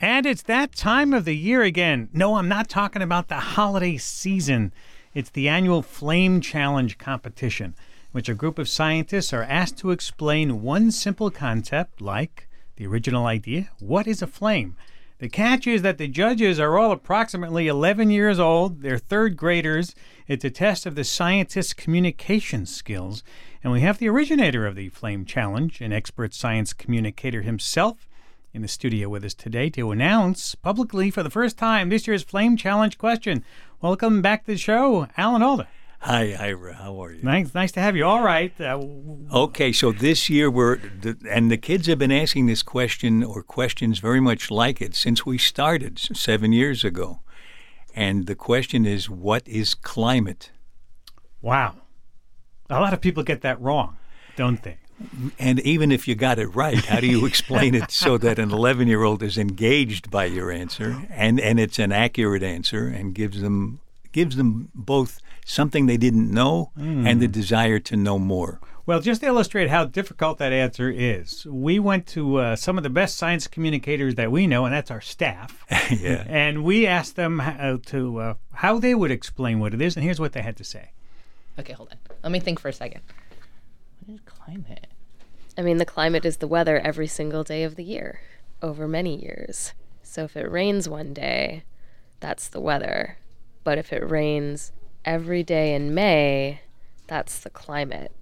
And it's that time of the year again. No, I'm not talking about the holiday season. It's the annual Flame Challenge competition, in which a group of scientists are asked to explain one simple concept, like the original idea, what is a flame? The catch is that the judges are all approximately 11 years old. They're third graders. It's a test of the scientists' communication skills. And we have the originator of the Flame Challenge, an expert science communicator himself, in the studio with us today to announce publicly for the first time this year's Flame Challenge question. Welcome back to the show, Alan Alda. Hi, Ira. How are you? Nice to have you. All right. Okay, so this year and the kids have been asking this question or questions very much like it since we started 7 years ago. And the question is, what is climate? Wow. A lot of people get that wrong, don't they? And even if you got it right, how do you explain it so that an 11-year-old is engaged by your answer and it's an accurate answer and gives them both something they didn't know and the desire to know more? Well, just to illustrate how difficult that answer is, we went to some of the best science communicators that we know, and that's our staff. Yeah. And we asked them how they would explain what it is, and here's what they had to say. Okay, hold on. Let me think for a second. What is climate? I mean, the climate is the weather every single day of the year, over many years. So if it rains one day, that's the weather. But if it rains every day in May, that's the climate.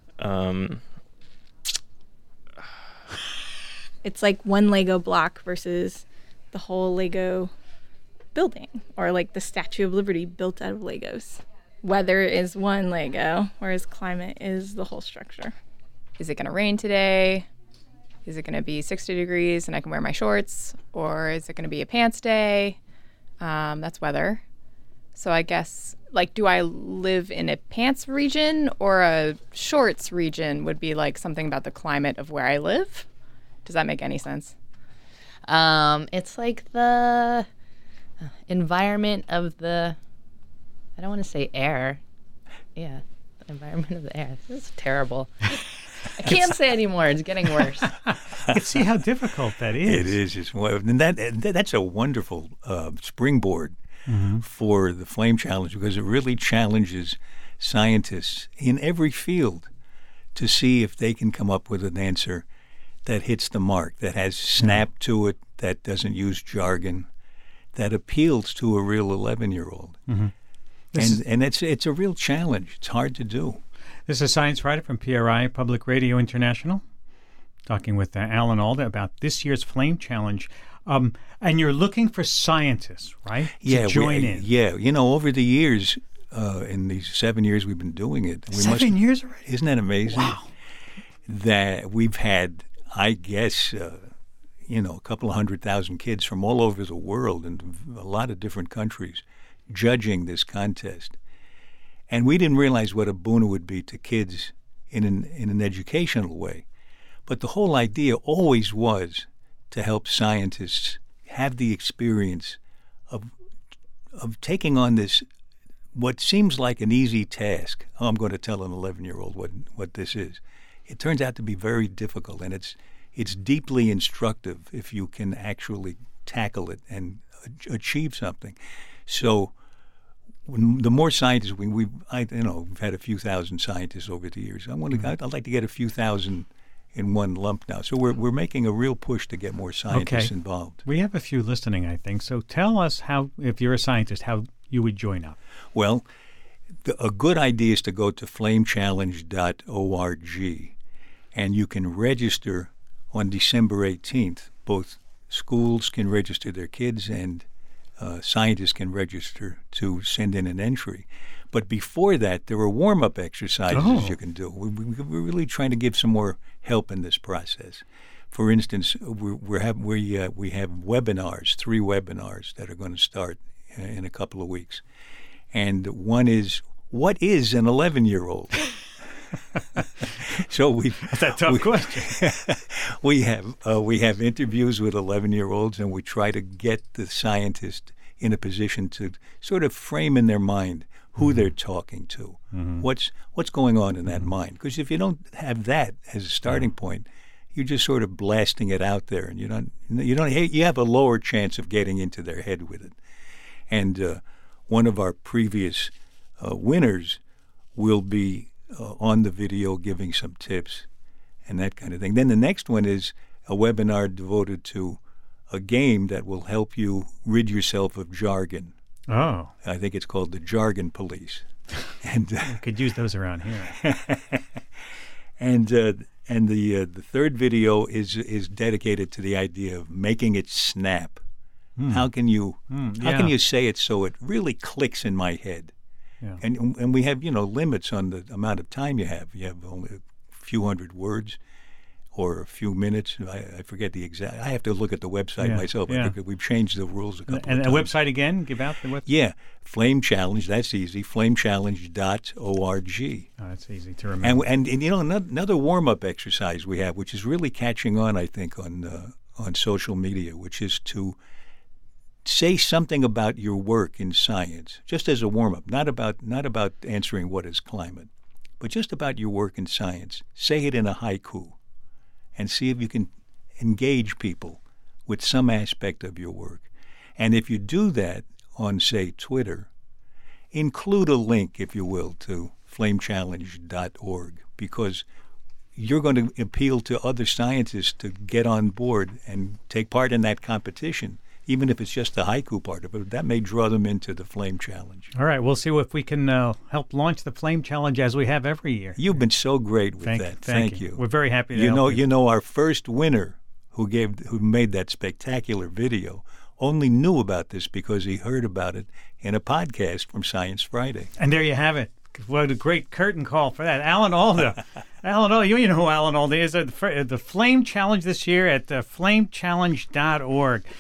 It's like one Lego block versus the whole Lego building, or like the Statue of Liberty built out of Legos. Weather is one Lego, whereas climate is the whole structure. Is it going to rain today? Is it going to be 60 degrees and I can wear my shorts? Or is it going to be a pants day? That's weather. So I guess, like, do I live in a pants region or a shorts region would be like something about the climate of where I live? Does that make any sense? It's like the environment of the, I don't want to say air. Yeah, the environment of the air. This is terrible. I can't say anymore. It's getting worse. You can see how difficult that is. It is. And that's a wonderful springboard for the Flame Challenge, because it really challenges scientists in every field to see if they can come up with an answer that hits the mark, that has snap to it, that doesn't use jargon, that appeals to a real 11-year-old. Mm-hmm. And it's a real challenge. It's hard to do. This is a science writer from PRI, Public Radio International, talking with Alan Alda about this year's Flame Challenge. And you're looking for scientists, right? Yeah, to join in. Yeah. You know, over the years, in these 7 years we've been doing it. 7 years already? Isn't that amazing? Wow. That we've had, I guess, a couple of 100,000 kids from all over the world and a lot of different countries judging this contest. And we didn't realize what a boon it would be to kids in an educational way. But the whole idea always was to help scientists have the experience of taking on this, what seems like an easy task. Oh, I'm going to tell an 11-year-old what this is. It turns out to be very difficult, and it's deeply instructive if you can actually tackle it and achieve something. So the more scientists we've had a few thousand scientists over the years. I'd like to get a few thousand in one lump now. So we're making a real push to get more scientists involved. We have a few listening, I think. So tell us how, if you're a scientist, how you would join up. Well, a good idea is to go to flamechallenge.org, and you can register on December 18th. Both schools can register their kids, and scientists can register to send in an entry. But before that, there are warm-up exercises you can do. We're really trying to give some more help in this process. For instance, we have webinars, 3 webinars that are going to start in a couple of weeks. And one is, what is an 11-year-old? So that's a tough question. we have interviews with 11-year-olds, and we try to get the scientist in a position to sort of frame in their mind who they're talking to, what's going on in that mind. Because if you don't have that as a starting point, you're just sort of blasting it out there, and you have a lower chance of getting into their head with it. And one of our previous winners will be on the video giving some tips and that kind of thing. Then the next one is a webinar devoted to a game that will help you rid yourself of jargon. Oh. I think it's called the Jargon Police. And could use those around here. And the third video is dedicated to the idea of making it snap. How can you say it so it really clicks in my head? Yeah. And we have limits on the amount of time you have. You have only a few hundred words or a few minutes. I forget the exact. I have to look at the website myself. I think that we've changed the rules a couple of times. And the website again? Give out the website. Yeah, Flame Challenge. That's easy. FlameChallenge.org. Oh, that's easy to remember. And another warm-up exercise we have, which is really catching on, I think, on social media, which is to say something about your work in science, just as a warm-up, not about answering what is climate, but just about your work in science. Say it in a haiku and see if you can engage people with some aspect of your work. And if you do that on, say, Twitter, include a link, if you will, to flamechallenge.org, because you're going to appeal to other scientists to get on board and take part in that competition. Even if it's just the haiku part of it, that may draw them into the Flame Challenge. All right, we'll see if we can help launch the Flame Challenge as we have every year. You've been so great with that. Thank you. We're very happy to help you. You know, our first winner who made that spectacular video only knew about this because he heard about it in a podcast from Science Friday. And there you have it. What a great curtain call for that. Alan Alda. Alan Alda, you know who Alan Alda is. The Flame Challenge this year at flamechallenge.org.